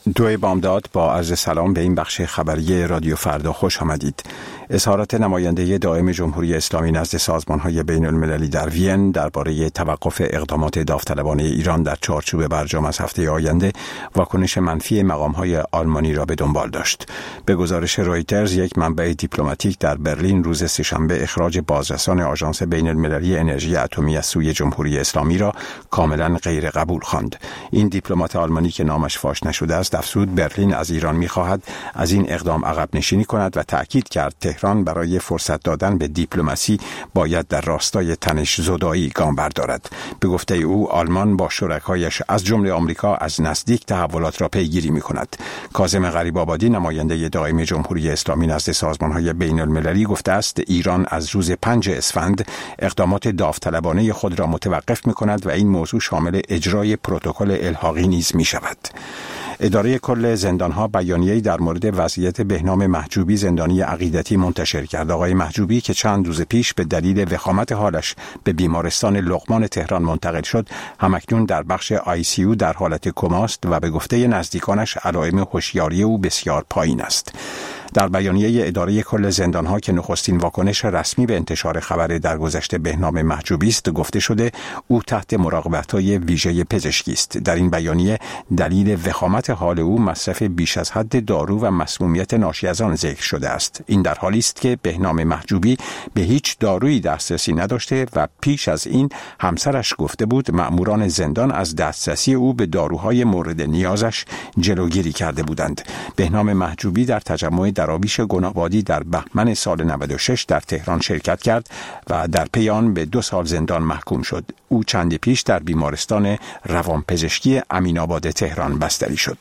دوی بامداد با عرض سلام به این بخش خبری رادیو فردا خوش آمدید. اظهارات نماینده دائم جمهوری اسلامی نزد سازمان‌های بین‌المللی در وین درباره توقف اقدامات داوطلبانه ایران در چارچوب برجام از هفته آینده واکنش منفی مقام‌های آلمانی را به دنبال داشت. به گزارش رویترز، یک منبع دیپلماتیک در برلین روز سه‌شنبه اخراج بازرسان آژانس بین‌المللی انرژی اتمی از سوی جمهوری اسلامی را کاملا غیر قبول خواند. این دیپلمات آلمانی که نامش فاش نشده است افزود برلین از ایران می‌خواهد از این اقدام عقب نشینی کند و تأکید کرد تهران برای فرصت دادن به دیپلماسی باید در راستای تنش زدایی گام بردارد. به گفته او آلمان با شرکایش از جمله آمریکا از نزدیک تحولات را پیگیری می‌کند. کاظم غریب‌آبادی نماینده دائم جمهوری اسلامی نزد سازمان‌های بین‌المللی گفته است ایران از روز 5 اسفند اقدامات داوطلبانه خود را متوقف می‌کند و این موضوع شامل اجرای پروتکل الحاقی نیز می‌شود. اداره کل زندان‌ها بیانیه‌ای در مورد وضعیت بهنام محجوبی زندانی عقیدتی منتشر کرد. آقای محجوبی که چند روز پیش به دلیل وخامت حالش به بیمارستان لقمان تهران منتقل شد، همکنون در بخش ICU در حالت کماست و به گفته نزدیکانش علائم هوشیاری او بسیار پایین است. در بیانیه اداره کل زندان‌ها که نخستین واکنش رسمی به انتشار خبر درگذشت بهنام محجوبی است گفته شده او تحت مراقبت‌های ویژه پزشکی است. در این بیانیه دلیل وخامت حال او مصرف بیش از حد دارو و مسمومیت ناشی از آن ذکر شده است. این در حالی است که بهنام محجوبی به هیچ دارویی دسترسی نداشته و پیش از این همسرش گفته بود مأموران زندان از دسترسی او به داروهای مورد نیازش جلوگیری کرده بودند. بهنام محجوبی در تجمع دراویش گنابادی در بهمن سال 96 در تهران شرکت کرد و در پی آن به 2 سال زندان محکوم شد. او چندی پیش در بیمارستان روانپزشکی امین‌آباد تهران بستری شد.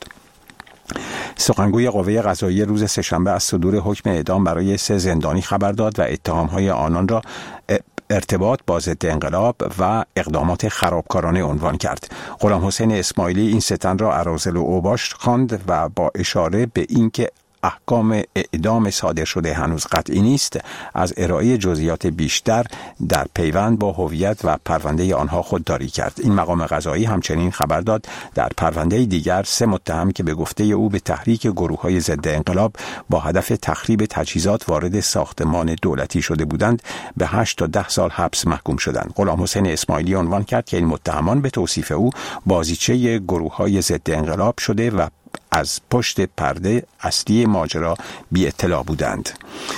سخنگوی قوه قضاییه روز سه‌شنبه از صدور حکم اعدام برای 3 زندانی خبر داد و اتهام‌های آنان را ارتباط با ضد انقلاب و اقدامات خرابکارانه عنوان کرد. غلامحسین اسماعیلی این 3 تن را اراذل و اوباش خواند و با اشاره به اینکه احکام اعدام صادر شده هنوز قطعی نیست از ارائه جزئیات بیشتر در پیوند با هویت و پرونده آنها خودداری کرد. این مقام قضایی همچنین خبر داد در پرونده دیگر 3 متهم که به گفته او به تحریک گروه‌های ضد انقلاب با هدف تخریب تجهیزات وارد ساختمان دولتی شده بودند به 8 تا 10 سال حبس محکوم شدند. غلامحسین اسماعیلی عنوان کرد که این متهمان به توصیف او بازیچه گروه‌های ضد انقلاب شده و از پشت پرده اصلی ماجرا بی اطلاع بودند.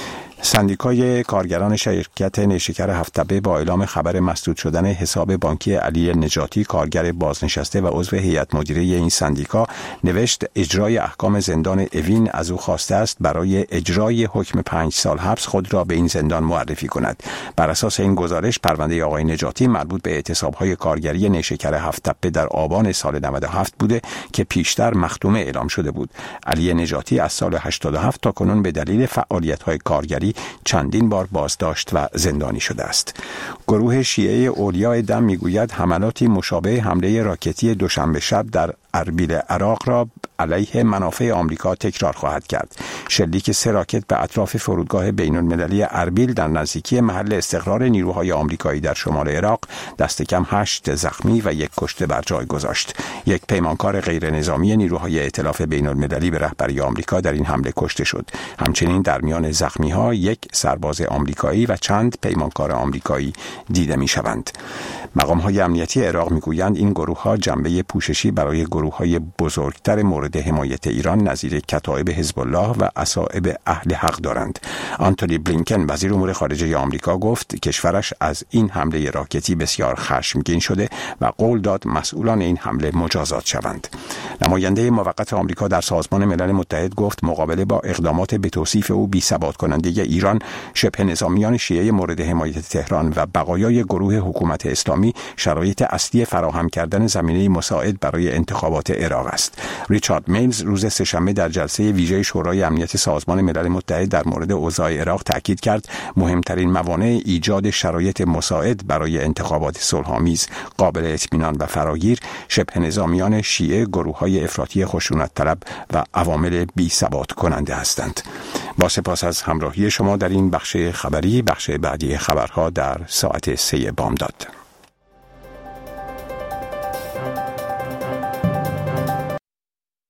سندیکای کارگران شرکت نیشکر هفت‌تپه با اعلام خبر مسدود شدن حساب بانکی علی نجاتی کارگر بازنشسته و عضو هیئت مدیره این سندیکا نوشت اجرای احکام زندان اوین از او خواسته است برای اجرای حکم 5 سال حبس خود را به این زندان معرفی کند. بر اساس این گزارش پرونده آقای نجاتی مربوط به اعتصاب‌های کارگری نیشکر هفت‌تپه در آبان سال 97 بوده که پیشتر مختومه اعلام شده بود. علی نجاتی از سال 87 تا کنون به دلیل فعالیت‌های کارگری چندین بار بازداشت و زندانی شده است. گروه شیعه اولیاء دم میگوید حملاتی مشابه حمله راکتی دوشنبه شب در اربیل عراق را علیه منافع آمریکا تکرار خواهد کرد. شلیک 3 راکت به اطراف فرودگاه بین‌المللی اربیل در نزدیکی محل استقرار نیروهای آمریکایی در شمال عراق دست کم 8 زخمی و 1 کشته بر جای گذاشت. یک پیمانکار غیر نظامی نیروهای ائتلاف بین‌المللی به رهبری آمریکا در این حمله کشته شد. همچنین در میان زخمی‌ها 1 سرباز آمریکایی و چند پیمانکار آمریکایی دیده می‌شوند. مقام‌های امنیتی عراق می‌گویند این گروه‌ها جنبه پوششی برای گروه‌های بزرگتر مورد حمایت ایران نظیر کتایب حزب الله و اصائب اهل حق دارند. آنتونی بلینکن وزیر امور خارجه آمریکا گفت کشورش از این حمله راکتی بسیار خشمگین شده و قول داد مسئولان این حمله مجازات شوند. نماینده موقت آمریکا در سازمان ملل متحد گفت مقابله با اقدامات به توصیف او بی‌ثبات کننده ایران، شبه نظامیان شیعه مورد حمایت تهران و بقایای گروه حکومت اسلامی شرایط اصلی فراهم کردن زمینه مساعد برای انتخابات عراق است. ریچارد میلز روز سه‌شنبه در جلسه ویژه شورای امنیت سازمان ملل متحد در مورد اوضاع عراق تاکید کرد مهمترین موانع ایجاد شرایط مساعد برای انتخابات صلح‌آمیز قابل اطمینان و فراگیر شبه نظامیان شیعه، گروه‌های افراطی خشونت طلب و عوامل بی‌ثبات کننده هستند. با سپاس از همراهی شما در این بخش خبری، بخش بعدی خبرها در ساعت 3 بامداد.